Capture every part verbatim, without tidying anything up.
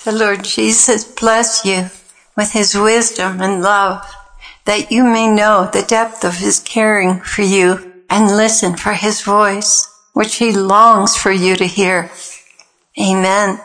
The Lord Jesus bless you with his wisdom and love, that you may know the depth of his caring for you and listen for his voice, which he longs for you to hear. Amen.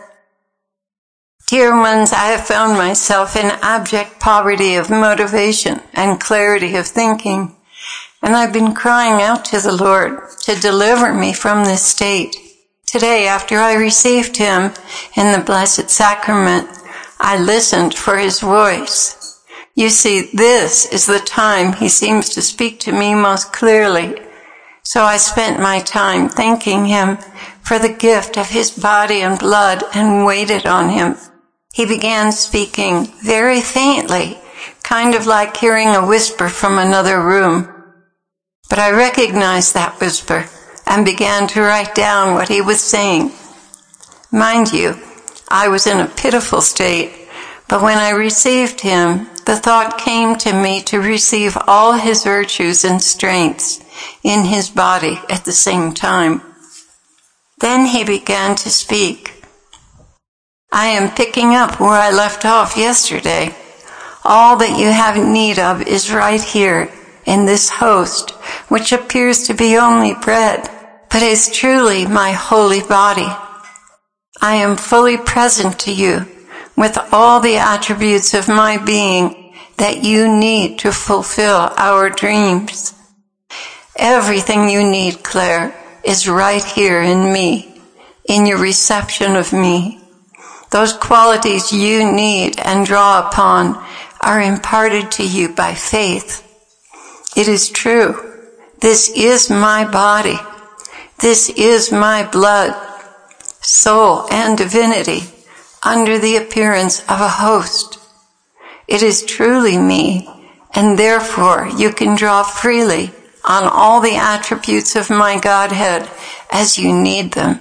Dear ones, I have found myself in abject poverty of motivation and clarity of thinking, and I've been crying out to the Lord to deliver me from this state. Today, after I received him in the Blessed Sacrament, I listened for his voice. You see, this is the time he seems to speak to me most clearly. So I spent my time thanking him for the gift of his body and blood and waited on him. He began speaking very faintly, kind of like hearing a whisper from another room. But I recognized that whisper and began to write down what he was saying. Mind you, I was in a pitiful state, but when I received him, the thought came to me to receive all his virtues and strengths in his body at the same time. Then he began to speak. I am picking up where I left off yesterday. All that you have need of is right here in this host, which appears to be only bread, but is truly my holy body. I am fully present to you with all the attributes of my being that you need to fulfill our dreams. Everything you need, Claire, is right here in me, in your reception of me. Those qualities you need and draw upon are imparted to you by faith. It is true. This is my body. This is my blood, soul, and divinity under the appearance of a host. It is truly me, and therefore you can draw freely on all the attributes of my Godhead as you need them.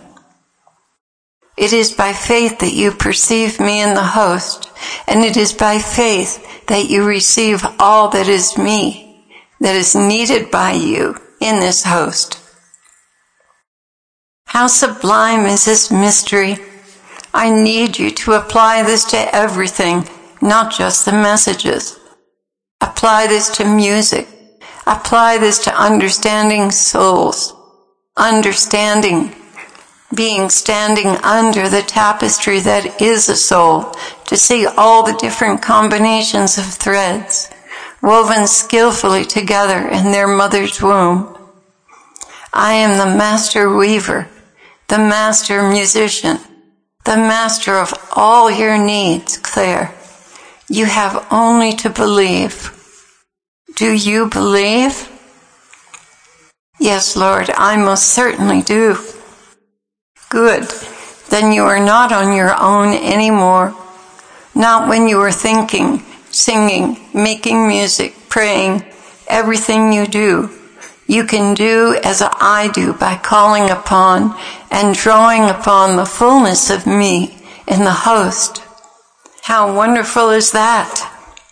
It is by faith that you perceive me in the host, and it is by faith that you receive all that is me, that is needed by you in this host. How sublime is this mystery! I need you to apply this to everything, not just the messages. Apply this to music. Apply this to understanding souls. Understanding, being standing under the tapestry that is a soul, to see all the different combinations of threads, woven skillfully together in their mother's womb. I am the master weaver, the master musician, the master of all your needs, Claire. You have only to believe. Do you believe? Yes, Lord, I most certainly do. Good. Then you are not on your own anymore. Not when you are thinking, singing, making music, praying, everything you do. You can do as I do by calling upon and drawing upon the fullness of me in the host. How wonderful is that?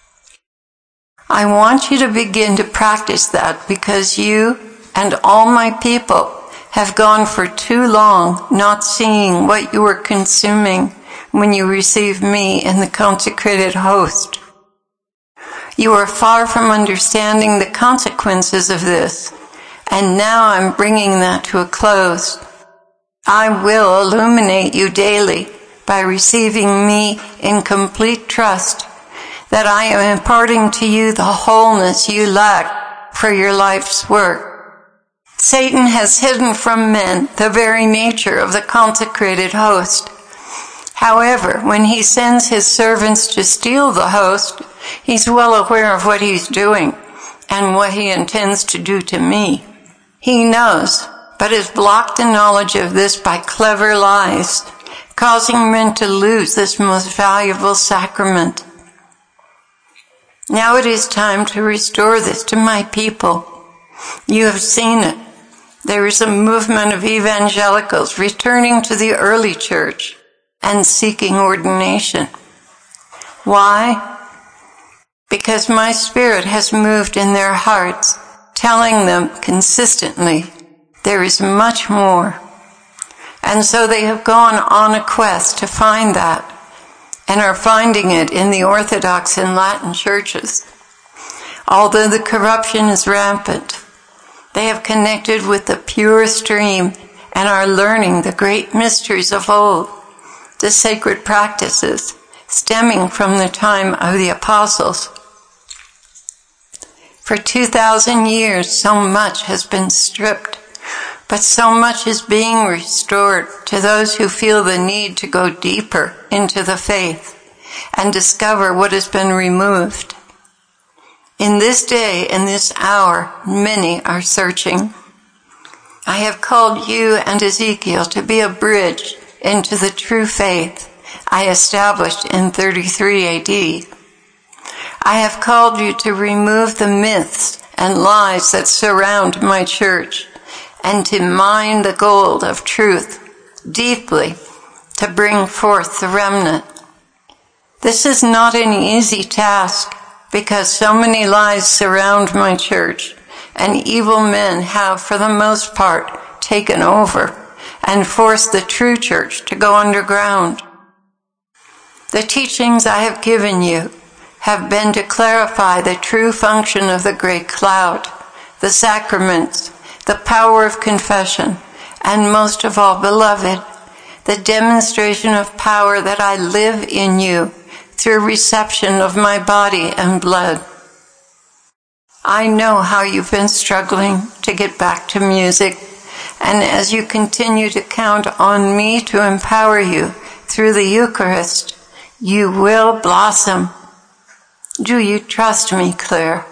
I want you to begin to practice that because you and all my people have gone for too long not seeing what you were consuming when you received me in the consecrated host. You are far from understanding the consequences of this. And now I'm bringing that to a close. I will illuminate you daily by receiving me in complete trust that I am imparting to you the wholeness you lack for your life's work. Satan has hidden from men the very nature of the consecrated host. However, when he sends his servants to steal the host, he's well aware of what he's doing and what he intends to do to me. He knows, but has blocked the knowledge of this by clever lies, causing men to lose this most valuable sacrament. Now it is time to restore this to my people. You have seen it. There is a movement of evangelicals returning to the early church and seeking ordination. Why? Because my Spirit has moved in their hearts, telling them consistently, there is much more. And so they have gone on a quest to find that. and are finding it in the Orthodox and Latin churches. Although the corruption is rampant, they have connected with the pure stream and are learning the great mysteries of old, the sacred practices stemming from the time of the apostles. For two thousand years, so much has been stripped, but so much is being restored to those who feel the need to go deeper into the faith and discover what has been removed. In this day and this hour, many are searching. I have called you and Ezekiel to be a bridge into the true faith I established in thirty-three A D. I have called you to remove the myths and lies that surround my church and to mine the gold of truth deeply to bring forth the remnant. This is not an easy task because so many lies surround my church and evil men have, for the most part, taken over and forced the true church to go underground. The teachings I have given you have been to clarify the true function of the great cloud, the sacraments, the power of confession, and most of all, beloved, the demonstration of power that I live in you through reception of my body and blood. I know how you've been struggling to get back to music, and as you continue to count on me to empower you through the Eucharist, you will blossom. Do you trust me, Claire?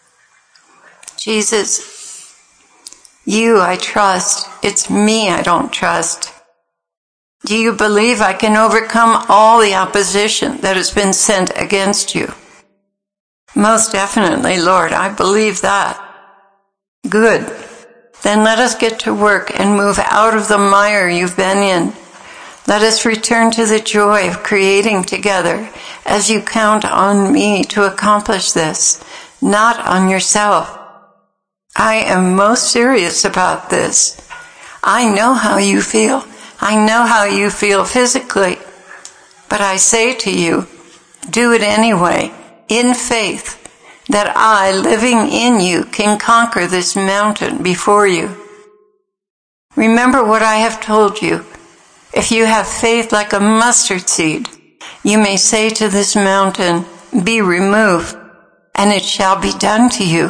Jesus, you I trust. It's me I don't trust. Do you believe I can overcome all the opposition that has been sent against you? Most definitely, Lord, I believe that. Good. Then let us get to work and move out of the mire you've been in. Let us return to the joy of creating together as you count on me to accomplish this, not on yourself. I am most serious about this. I know how you feel. I know how you feel physically. But I say to you, do it anyway, in faith, that I, living in you, can conquer this mountain before you. Remember what I have told you. If you have faith like a mustard seed, you may say to this mountain, be removed, and it shall be done to you.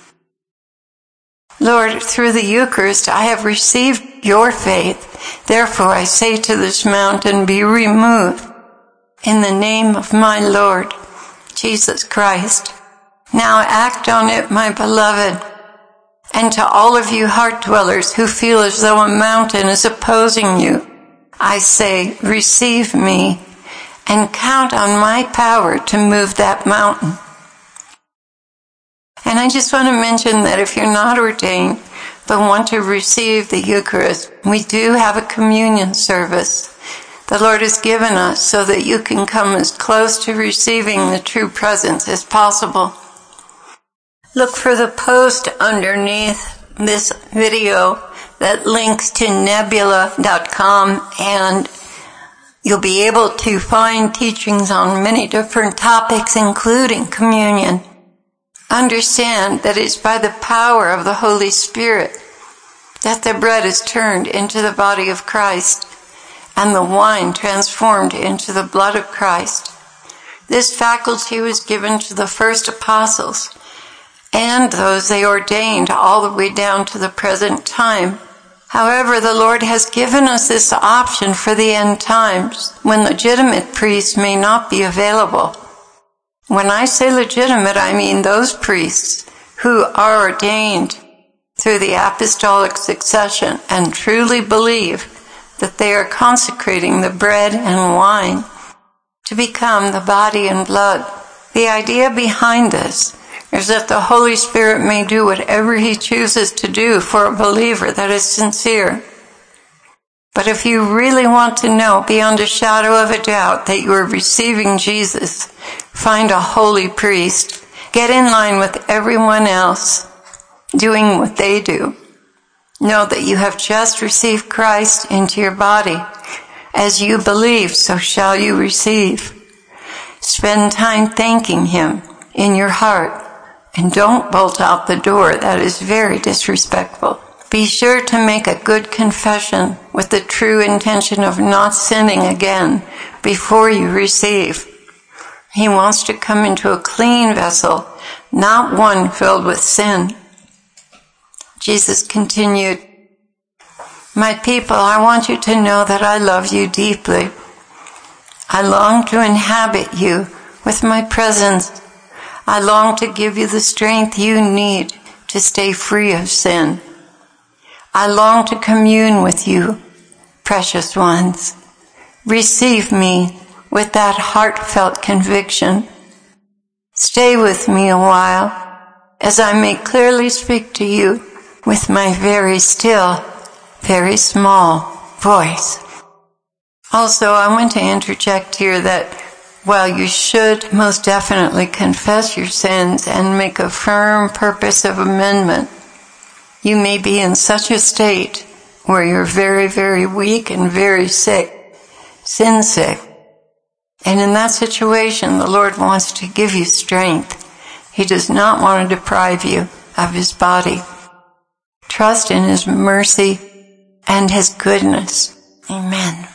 Lord, through the Eucharist, I have received your faith. Therefore, I say to this mountain, be removed. In the name of my Lord, Jesus Christ. Now act on it, my beloved. And to all of you heart dwellers who feel as though a mountain is opposing you, I say, receive me and count on my power to move that mountain. And I just want to mention that if you're not ordained but want to receive the Eucharist, we do have a communion service the Lord has given us so that you can come as close to receiving the true presence as possible. Look for the post underneath this video that links to nebula dot com, and you'll be able to find teachings on many different topics, including communion. Understand that it's by the power of the Holy Spirit that the bread is turned into the body of Christ and the wine transformed into the blood of Christ. This faculty was given to the first apostles and those they ordained all the way down to the present time. However, the Lord has given us this option for the end times when legitimate priests may not be available. When I say legitimate, I mean those priests who are ordained through the apostolic succession and truly believe that they are consecrating the bread and wine to become the body and blood. The idea behind this is that the Holy Spirit may do whatever He chooses to do for a believer that is sincere. But if you really want to know beyond a shadow of a doubt that you are receiving Jesus, find a holy priest. Get in line with everyone else doing what they do. Know that you have just received Christ into your body. As you believe, so shall you receive. Spend time thanking Him in your heart, and don't bolt out the door. That is very disrespectful. Be sure to make a good confession with the true intention of not sinning again before you receive. He wants to come into a clean vessel, not one filled with sin. Jesus continued, "My people, I want you to know that I love you deeply. I long to inhabit you with my presence. I long to give you the strength you need to stay free of sin. I long to commune with you, precious ones. Receive me with that heartfelt conviction. Stay with me a while as I may clearly speak to you with my very still, very small voice." Also, I want to interject here that while you should most definitely confess your sins and make a firm purpose of amendment, you may be in such a state where you're very, very weak and very sick, sin sick. And in that situation, the Lord wants to give you strength. He does not want to deprive you of His body. Trust in His mercy and His goodness. Amen.